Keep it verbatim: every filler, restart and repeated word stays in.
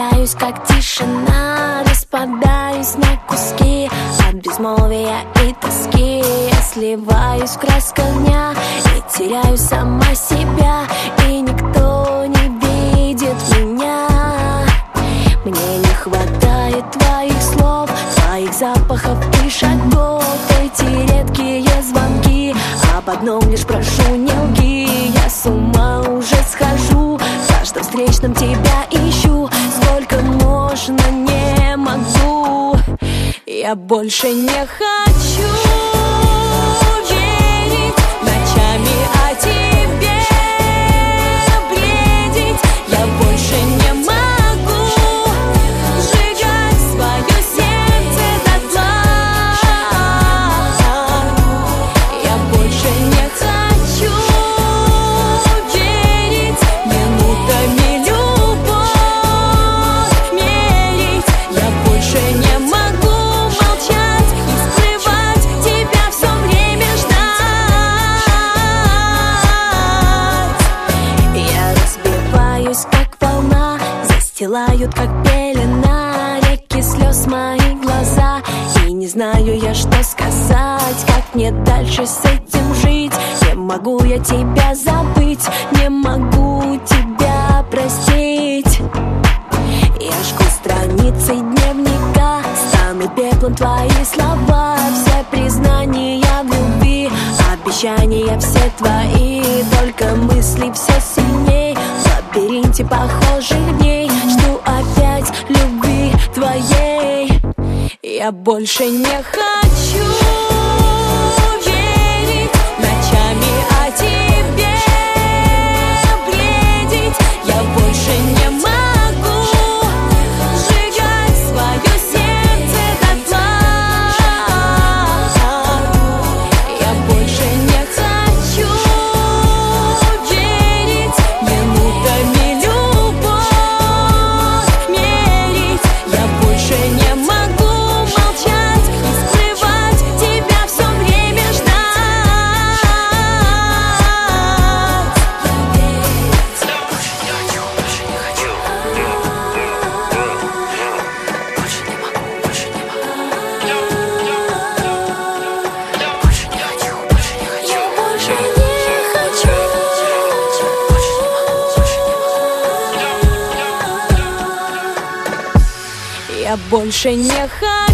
теряюсь, как тишина, распадаюсь на куски от безмолвия и тоски. Я сливаюсь в красках дня и теряю сама себя, и никто не видит меня. Мне не хватает твоих слов, твоих запахов и шагов, эти редкие звонки. Об одном лишь прошу, не лги, я с ума уже схожу, в каждом встречном тебя ищу. Сколько можно, не могу, я больше не хочу верить ночами о тебе бредить. Я больше не могу сжигать свое сердце дотла. Я больше не хочу верить минутами любовь мерить. Я больше не могу молчать и скрывать тебя, все время ждать. Я разбиваюсь, как волна, застилают, как пелена, реки слез мои глаза, и не знаю я, что сказать, как мне дальше с этим жить. Не могу я тебя забыть, не могу тебя простить. Я жгу страницы дневника, стану пеплом твои слова, все признания в любви, обещания все твои, только мысли все сильней. В лабиринте похожих дней жду опять любви твоей. Я больше не хочу верить ночами о тебе бредить. Я больше не могу сжигать свое сердце дотла. Я больше не хочу верить минутами любовь мерить. Я больше не могу молчать и скрывать тебя, все время ждать. Больше не могу, больше не могу. Больше не хочу, больше не хочу. Больше не хочу. Больше не могу, больше не могу. Я больше не хочу